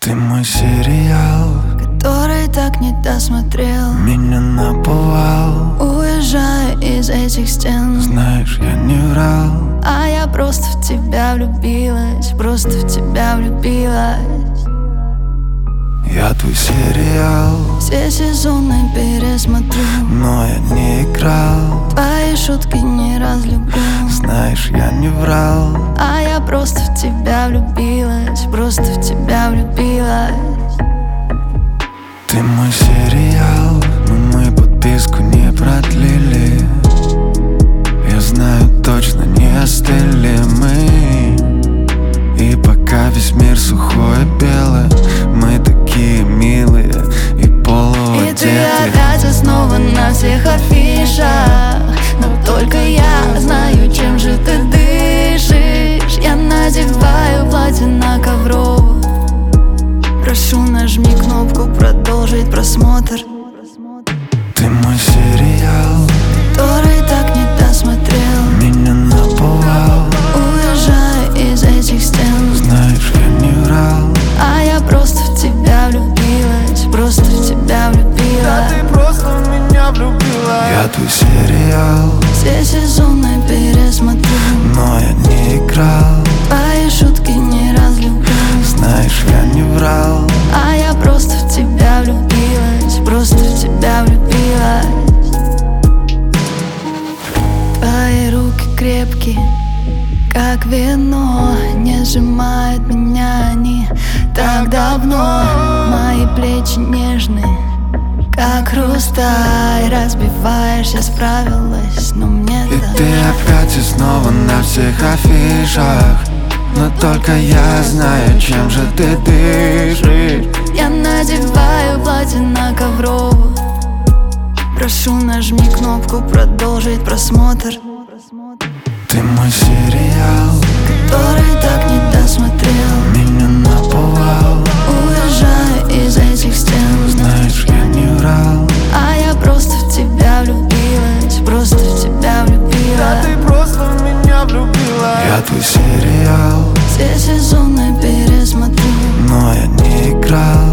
Ты мой сериал, который так не досмотрел. меня наповал. Уезжая из этих стен, Знаешь, я не врал. а я просто в тебя влюбилась, просто в тебя влюбилась. Я твой сериал, Все сезоны пересмотрю, но я не играл. твои шутки не разлюблю. Знаешь, я не врал. А я просто в тебя влюбилась, просто в тебя влюбилась. Ты мой сериал, но мы подписку не продлили. Я знаю точно, не остыли мы. И пока весь мир сухое белое, мы такие милые и полуодетые. И ты опять снова на всех афишах, но только я знаю, чем же ты дышишь. Я надеваю платье на ковровую. Прошу, нажми кнопку продолжить просмотр. Ты мой сериал, который так не досмотрел. меня наповал. Уезжая из этих стен, Знаешь, я не врал. а я просто в тебя влюбилась, просто в тебя влюбилась. Ты просто в меня влюбилась. Я твой сериал, Все сезоны пересмотрю, но я не играл. твои шутки не разлюблю. Знаешь, я не врал. А я просто в тебя влюбилась, просто в тебя влюбилась. Твои руки крепкие, как вино, не сжимают меня они так давно. Мои плечи нежные, как хрусталь. Разбиваешь, я справилась, но мне И так ты опять и снова на всех афишах, но только я знаю, чем же ты дышишь. Я надеваю платье на ковровую. Прошу, нажми кнопку продолжить просмотр. Ты мой сериал, который так не досмотрел. меня наповал. Уезжая из этих стен, Знаешь, я не врал. а я просто в тебя влюбилась, просто в тебя влюбилась. Просто в меня влюбилась. Я твой сериал, Все сезоны пересмотрю, но я не играл.